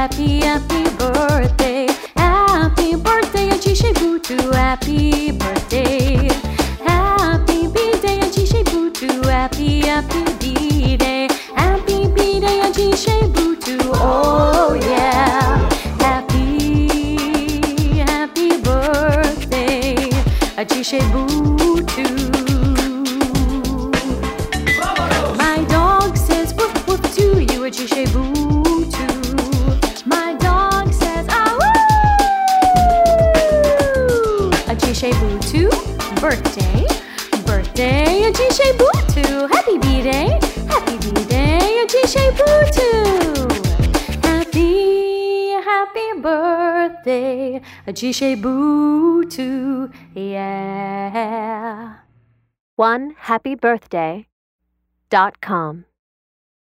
happy, happy birthday. Happy birthday, Ajishe Butu, happy birthday. Happy B-Day, Ajishe Butu, happy, happy B-Day. Happy B-Day, Ajishe Butu, oh yeah. Happy, happy birthday, Ajishe Butu. My dog says woof woof to you, Ajishe Butu. My dog says ah woo. Ajishe Butu, birthday, birthday, Ajishe Butu. Happy B-Day, happy B-Day, Ajishe Butu. Happy, happy birthday, Ajishe Butu, yeah. OneHappyBirthday.com